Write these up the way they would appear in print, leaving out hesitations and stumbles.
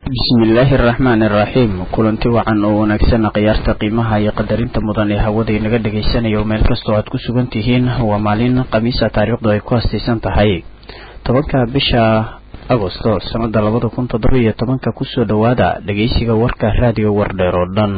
bismillaahi raxmaani raxiim kulanti wacan oo wanaagsan qiyaasta qiimaha iyo qadarinta mudan ee hawada inaga dhagaysanayo meel kastoo aad ku sugan tihiin waa maalin khamiisa taariikhdu ay ku hastaysan tahay 10 bisha agosto sanada 2017 kusoo dhawaada dhageysiga warka raadiyo wardheer oo dhan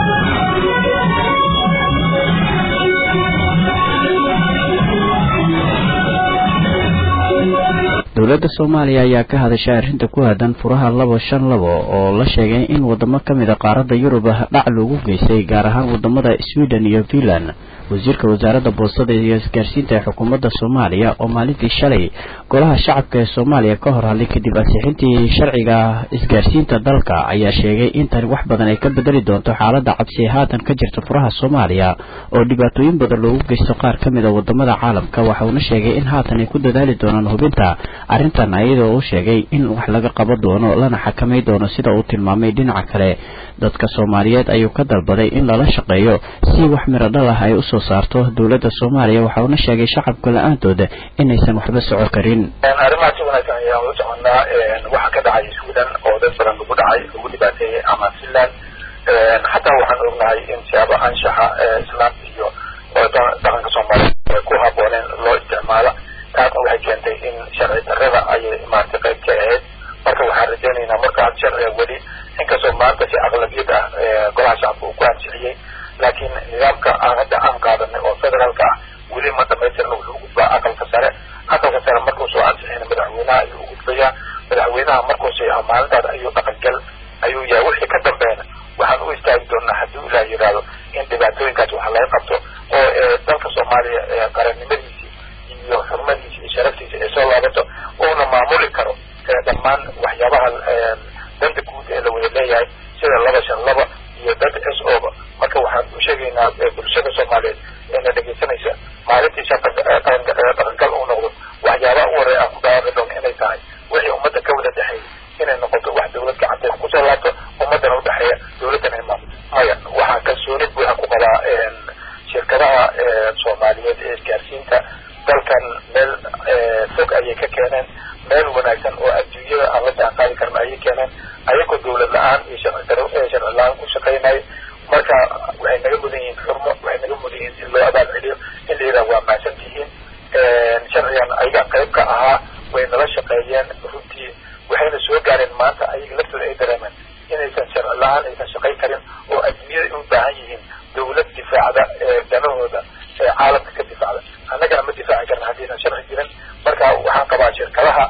dowladda Soomaaliya ayaa ka hadashay arrinta ku aadan furaha 252 oo la sheegay in wadamo kamid ah qaaradda Yurub dhac lagu geystay gaar ahaan wadamada Sweden iyo Finland wasiirka wasaaradda boostada iyo isgaarsiinta ee xukuumadda Soomaaliya oo maalintii shalay golaha shacabka ee Soomaaliya ka hor hadlay kadib ansixintii sharciga isgaarsiinta dalka ayaa sheegay in tan wax badan ay ka bedeli doonto xaaladda cabsi haatan ka jirta furaha Soomaaliya oo dhibaatooyin badan loogu geysto qaar kamid ah wadamada caalamka waxa uu sheegay in haatan ay ku dadaali doonaan hubinta arrintan ayadoo uu sheegay in wax laga qaban doono lana xakameyn doono sida uu tilmaamay dhinaca kale dadka Soomaaliyeed ayuu ka dalbaday in lala shaqeeyo si wax miro dhal ah ay u soo saarto dowladda Soomaaliya waxa uu sheegay shacabka la'aantooda inaysan waxba socon karin arrimahaas wanaagsan ayaa u soconaa waxa ka dhacay Sweden oo dad badan lagu dhacay ugu dhibaateeyay ama Finland hatta waxaan ognahay in shacab anshaxa islaamka iyo dhaqanka Soomaaliya ku habooneen loo isticmaalo taas waxay keentay in sharci darrada ay maanta qayb ka ahayd marka waxaan rajaynaynaa marka sharciga weli inkastoo maanta si aqlabiyad ah golaha shacabka uu ku ansixiyay laakiin nidaamka aan hadda aan qaadanay oo federaalka ah weli ma dhamaystiran wuxuu u gudbaa aqalka sare markuu soo ansixina madaxweynaha ayuu u gudbayaa madaxweynaha markuu sayaho maalintaas ayuu dhaqangal ayuu yahay wixii ka dambeena waxaan u istaagi doonaa haddii ilaa yidhaahdo in dhibaatooyinkaas wax laga qabto oo dalka Soomaaliya qarannimadiisii iyo xurmadiisii iyo sharaftiisa ay soo laabato uuna maamuli karo dhammaan waxyaabaha danta guud ee la wada leeyahay sida 252 iyo danta SOba marka waxaan u sheegaynaa bulshada Soomaaliyeed inay dhageysanaysa maalintii dhaqangal uu noqdo waxyaabaha u horeeya ku dhawaaqi doona inay tahay wixii ummadda ka wada dhexeeyay inay noqoto wax dowlad gacanta ku soo laabto ummadana u dhexeeya dowladana ay maamulo maya waxaa kalsooni buuxa ku qabaa shirkadaha Soomaaliyeed ee isgaarsiinta dalkan meel fog ayay ka keeneen meel wanaagsan oo adduunyada aan la jaanqaadi karna ayay keeneen ayagoo dowlad la-aan iyo sharci la-aan ku shaqaynaya marka waxay naga mudan yihiin xurmo waxay naga mudan yihiin in loo abaal celiyo in la yidhaha waa mahadsan tihiin sharcigan ayaga qayb ka ahaa way nala shaqeeyeen runtii waxayna soo gaareen maanta ayaga laftooda ay dareemeen inaysan sharci la-aan aysan shaqayn karin oo adduunyada u baahan yihiin dowlad difaacda danahooda caalamka ka difaacda annagana ma difaaci karna haddiisan sharci jirin marka waxaan qabaa shirkadaha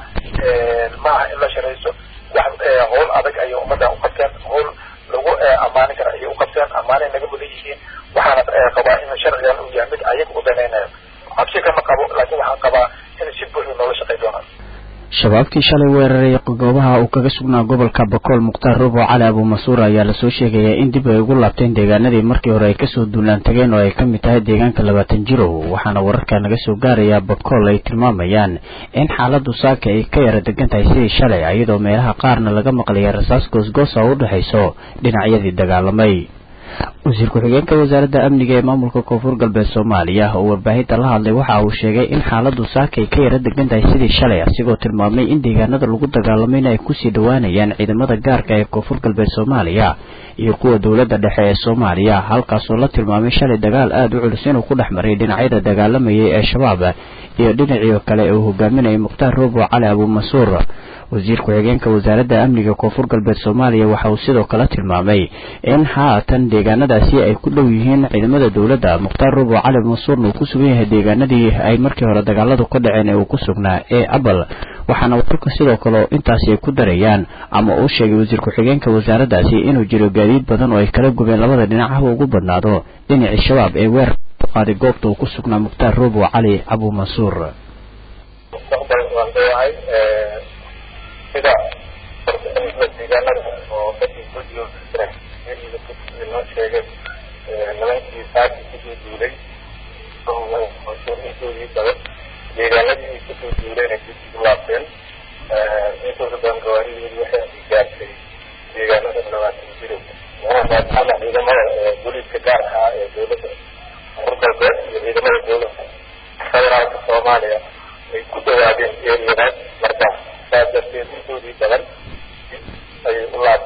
ma aha in la sharayso wax howl adag ayay ummadda u qabteen howl lagu ammaani kara ayay u qabteen ammaanay naga mudan yihiin waxaana qabaa in sharcigan uu yahay mid ayaga u danaynayo cabsi kama qabo laakiin waxaan qabaa in si buuxda noola shaqay doonaan shabaabkii shalay weeraray goobaha uu kaga sugnaa gobolka Bakool Muqtaar Robo Cali Abu Masuur ayaa la soo sheegay in dib ay ugu laabteen deegaanadii markii hore ay ka soo duulaan tageen oo ay ka mid tahay deegaanka 20 jiro waxaana wararka naga soo gaaraya Bakool ay tilmaamayaan in xaaladdu saaka ay ka yara degan tahay sidii shalay iyadoo meelaha qaarna laga maqlay rasaas goosgoos oo u dhaxayso dhinacyadii dagaalamay wasiir ku-xigeenka wasaaradda amniga ee maamulka koonfur galbeed Soomaaliya oo warbaahinta la hadlay waxa uu sheegay in xaaladdu saaka ay ka yara degan tahay sidii shalay asigoo tilmaamay in deegaanada lagu dagaalamay ay ku sii dhawaanayaan ciidamada gaarka ee koonfur galbeed Soomaaliya iyo kuwa dowladda dhexe ee Soomaaliya halkaas oo la tilmaamay shalay dagaal aad u culus inuu ku dhexmaray dhinacyada dagaalamayay ee shabaab iyo dhinacyo kale oo hogaaminaya Muqtaar Robo Cali Abu Masuur wasiir ku-xigeenka wasaaradda amniga koonfur galbeed Soomaaliya waxa uu sidoo kale tilmaamay in haatan deegaanadaasi ay ku dhow yihiin ciidamada dowladda Muqtaar Robo Cali Masuur uu ku sugan yahay deegaanadii ay markii hore dagaaladu ka dhaceen ee uu ku sugnaa ee Abal waxaana wararka sidoo kale intaas ay ku darayaan ama uu sheegay wasiir ku-xigeenka wasaaraddaasi inuu jiro gaadiid badan oo ay kala gubeen labada dhinac ah ugu badnaado dhinaca shabaab ee weer qaaday goobta uu ku sugnaa Muqtaar Robo Cali Abu Masuur sida deegaanada oo dadkii ku joogaan inoo sheegay nimankii saaki kusoo duulay oo intoodii badan deegaanadii ay kusoo duuleen ay kusoo laabteen intooda badan gawaaridoodii waxay gaartay deegaanada 20 jiro maadaama ciidamada booliiska gaarka ah ee dowladda koonfur galbeed iyo ciidamada dowladda federaalka Soomaaliya ay ku dhawaadeen eeriyadaas marka saas darteed intoodii badan ay u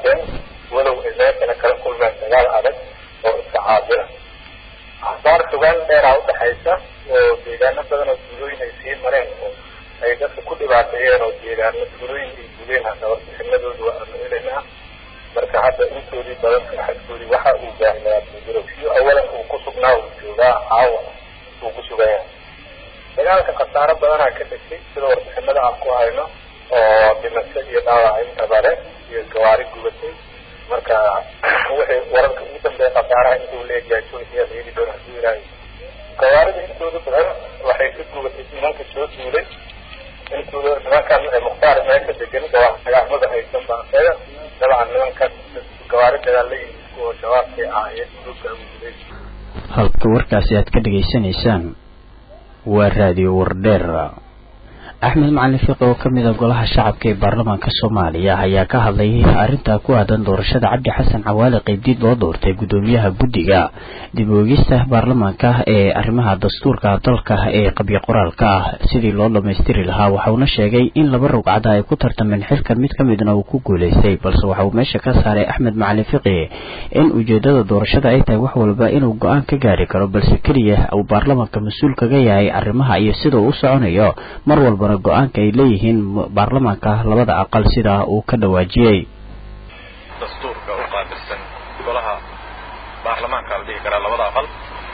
dheer ah u dhaxaysa oo deegaano badan oo tuulooyin ay sii mareen oo ay dadka ku dhibaateeyeen oo deegaano tuulooyin ay guleen hadda warbixinadoodu aanu helaynaa marka hadda intoodii badan xadkoodii waxa uu baahnaa mudurogsiyo awalan uu ku sugnaa uu joogaa caawa uu ku sugaya dagaalka khasaaro badanaa ka dhigtay sida warbixinada aan ku hayno oo dhimasho iyo dhaawac intaba leh iyo gawaari gubatay marka waxay wararka ugu dambeeya khasaaraha intuu leeyahay sooiyaa la heli doona haduu ilaahay gawaarida intooda badan waxay ka gubatay nimanka soo duulay intooda nimankan mukhtaar meesha degan dagaalmada haysan baaseeda dabcan nimankan gawaari dagaalla oo shabaabkay ahaayeen dhulka awgeed halka warkaasi aad ka dhageysanaysaan waa raadiyo wardheer axmed macalin fiqi oo kamid ah golaha shacabka ee baarlamaanka Soomaaliya ayaa ka hadlay arrinta ku aadan doorashada Cabdi Xasan Cawaale qaybdid loo doortay gudoomiyaha guddiga dib u eegista baarlamaanka ee arrimaha dastuurka dalka ee qabyo qoraalka sidii loo dhameystiri lahaa waxa uu sheegay in laba rugcad ay ku tartameen xilkan mid kamidna uu ku guuleystay balse waxa uu meesha ka saaray Axmed Macalin Fiqi in ujeedada doorashada ay tahay wax walba inuu go'aan ka gaari karo balse kaliya uu baarlamaanka mas'uul kaga yahay arrimaha iyo sida uu soconayo mar walba go'aanka ay leeyihiin baarlamaanka labada aqal sida uu ka dhawaajiyay dastuurka u qaabilsan golaha baarlamaanka la dhigi karaa labada aqal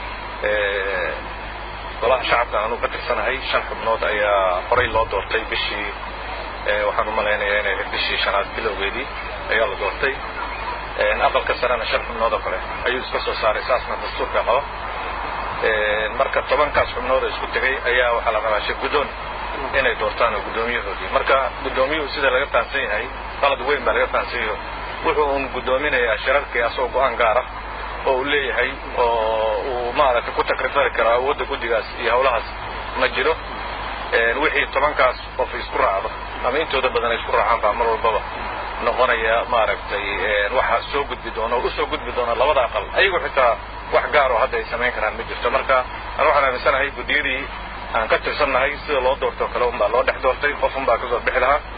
golaha shacabka aanu ka tirsanahay 5 xubnood ayaa horay loo doortay bishii waxaan u maleynayaa inay bishii shanaad bilowgeedii ayaa la doortay aqalka sarana 5 xubnood oo kale ayuu iska soo saaray saasna dastuurka qabo marka 10kaas xubnood isku tagay ayaa waxa la rabaa shirgudoon inay doortaan gudoomiyahoodii marka gudoomiyuhu sida laga faansan yahay qalad weyn baa laga faansan yahay wuxuu gudoominayaa shirarkii asoo go'aan gaar ah oo uu leeyahay oo uu maaragtay ku takrifari karo awoodda guddigaas iyo howlahaas ma jiro wixii 10kaas qof isku raacdo ama intooda badan isku raacaan baa mar walbaba noqonaya maaragtay waxa soo gudbi doona oo soo gudbi doona labada aqal ayagu xitaa wax gaar oo hadda ay sameyn karaan ma jirto marka aan waxaan aaminsanahay guddiyadii aan ka tirsanahay sida loo doorto kale un baa loo dhex doortay qof un baa ka soo bixi lahaa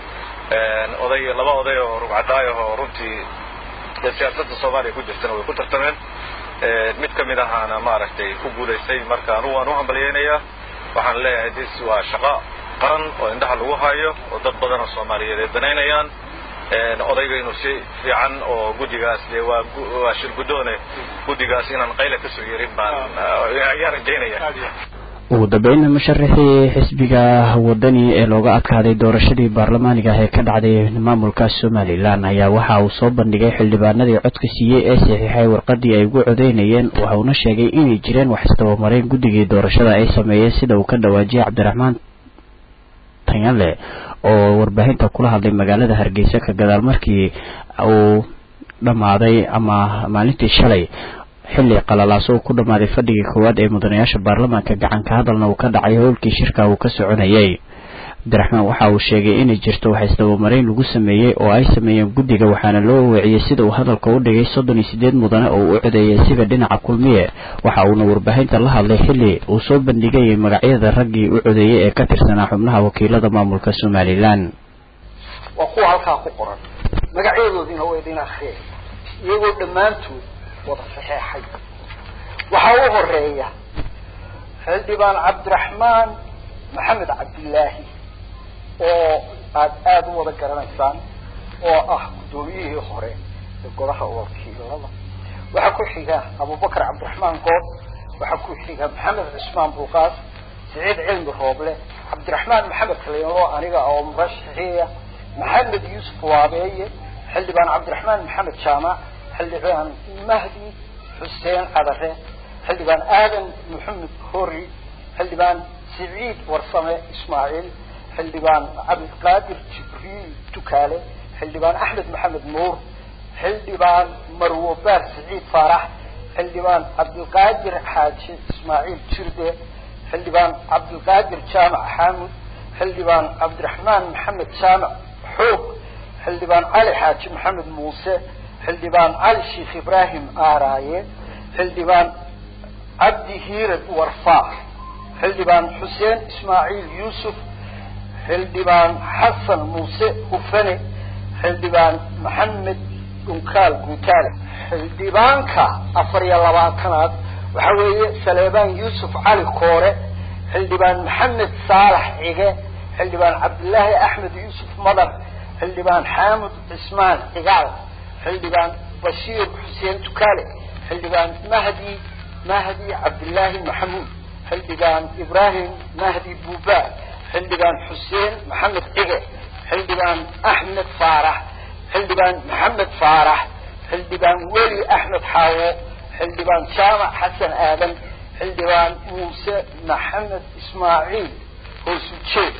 laba oday oo rugcadaayo oo runtii siyaasadda Soomaaliya ku jirtana way ku tartameen mid kamid ahana maaragtay ku guuleystay marka waan u hambalyeynaya waxaan leeyahay dis waa shaqo qaran oo indhaha lagu hayo oo dad badan oo Soomaaliyeed ay banaynayaan odayga inuu si fiican oo guddigaas waa shir gudoone guddigaas inaan qayla ka soo yeerin baan ayaan rajaynaya ugu dambeyn musharaxii xisbiga wadani ee looga adkaaday doorashadii baarlamaaniga ee ka dhacday maamulka Soomaaliland ayaa waxa uu soo bandhigay xildhibaanadii codka siiyay ee saxiixay warqadii ay ugu codeynayeen waxa uu sheegay inay jireen wax isdabamareyn guddigii doorashada ay sameeyeen sida uu ka dhawaajiyay Cabdiraxmaan Tanyale oo warbaahinta kula hadlay magaalada Hargeysa ka gadaal markii uu dhamaaday ama maalintii shalay xilli qalalaasoo ku dhamaaday fadhigii koowaad ee mudanayaasha baarlamaanka gacan ka hadalna uu ka dhacay howlkii shirka uu ka soconayay Cabdiraxmaan waxa uu sheegay in jirto wax isdabamareyn lagu sameeyay oo ay sameeyeen guddiga waxaana loo weeciyay sida uu hadalka u dhigay 38 mudane oo u codeeyay sida dhinaca kulmiye waxa uu warbaahinta la hadlay xilli uu soo bandhigay magacyada raggii u codeeyay ee ka tirsanaa xubnaha wakiilada maamulka Soomaaliland waa kuwa halka ku qoran magacyadoodina way idin akhriyay iyagoo dhamaantood wada saxiixay waxa uu horeeya xildhibaan Cabdiraxmaan Maxamed Cabdillaahi oo aad u wada garanaysaan oo ah gudoomiyihii hore ee golaha wakiilada waxa ku xiga Abubakar Cabdiraxmaan Good waxa ku xiga Maxamed Cismaan Buuqaas Saciid Cilmi Rooble Cabdiraxmaan Maxamed Kaleelo aniga oo murashaxiya Maxamed Yuusuf Waabeeye xildhibaan Cabdiraxmaan Maxamed Jaamac xildhibaan Mahdi Xuseen Cadare xildhibaan Aadan Maxamed Hori xildhibaan سعيد ورسمة إسماعيل حلبان عبد القادر جبريل تكالة حلبان أحمد محمد نور حلبان مروه بار سعيد فرح حلبان عبد القادر حاج إسماعيل تردة حلبان عبد القادر جامع حامد حلبان عبد الرحمن محمد جامع حوق حلبان علي حاج محمد موسى حلبان علي الشيخ إبراهيم آراية حلبان عبد هيرد ورفاع حلبان حسين إسماعيل يوسف حلبان حسن موسى وفني حلبان محمد أنكال قتال حلبان كا أفريا لباكنات وحوي سليمان يوسف علي كورة حلبان محمد صالح عيقة حلبان عبد الله أحمد يوسف مضر حلبان حامد عثمان عقال حلبان بشير حسين تكالي حلبان مهدي عبد الله محمود حلبان إبراهيم مهدي بوبا حلبان حسين محمد عقة حلبان أحمد فارح حلبان محمد فارح حلبان ولي أحمد حاوو حلبان شامع حسن آدم حلبان موسى محمد إسماعيل هو سوتشي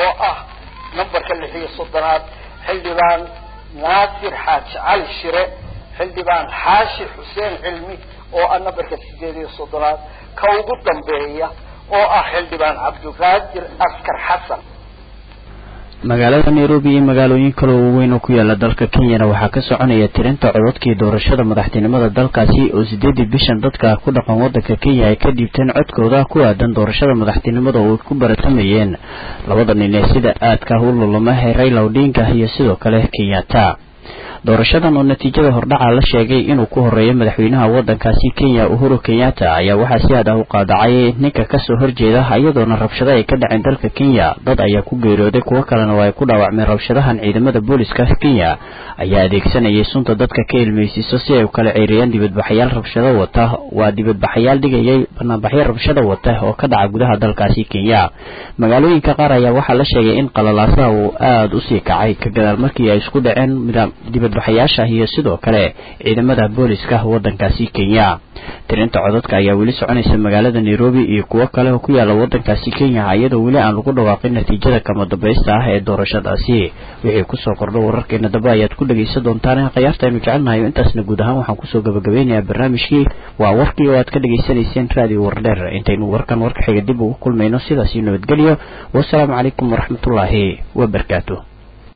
نمبر كله هي صدرات حلبان ناصر حاج علي الشراء حلبان حاشي حسين علمي النمبر كسيدي صدرات كوضو الدنبية حلبان عبد القادر أسكر حسن magaalada Nairobi iyo magaalooyin kale oo weyn oo ku yaala dalka Kenya waxaa ka soconaya tirinta codadkii doorashada madaxtinimada dalkaasi oo 8 bishan dadka ku dhaqan wadanka Kenya ay ka dhiibteen codkooda ku aadan doorashada madaxtinimada oo ku baratamayeen labada nin ee sida aadka u lulamahay Raila Odinga iyo sidoo kale Kenyatta doorashadan oo natiijada hordhaca la sheegay inuu ku horeeyo madaxweynaha wadankaasi Kenya Uhuru Kenyatta ayaa waxaa si aad ah u qaadacay ninka ka soo horjeeda ayadoona rabshado ay ka dhaceen dalka Kenya dad ayaa ku geeriyooday kuwa kalena way ku dhaawacmeen rabshadahan ciidamada booliska Kenya ayaa adeegsanayay sunta dadka ka ilmeysiiso si ay u kala ceeriyaan dibadbaxayaal rabshado wata waa dibadbaxayaal dhigayay barnaamijyo rabshado wata oo ka dhaca gudaha dalkaasi Kenya magaalooyinka qaar ayaa waxaa la sheegay in qalalaasaha uu aad u sii kacay ka gadaal markii ay isku dhaceen dibadbaxayaasha iyo sidoo kale ciidamada booliska wadankaasi Kenya tirinta codadka ayaa weli soconaysa magaalada Nairobi iyo kuwa kale oo ku yaala wadankaasi Kenya iyadoo weli aan lagu dhawaaqin natiijada kama dambaysta ah ee doorashadaasi wixii ku soo kordhay wararkeena daba ayaad ku dhageysan doontaan qiyaarta aynu jecelnahay intaasna guud ahaan waxaan ku soo gabagabeynayaa barnaamijkii waa warkii oo aad ka dhageysanayseen radio Wardheer intaynu warkan warka xiga dib ugu kulmayno sidaas iyo nabadgelyo wassalaamu calaykum waraxmatullaahi wabarakaatuh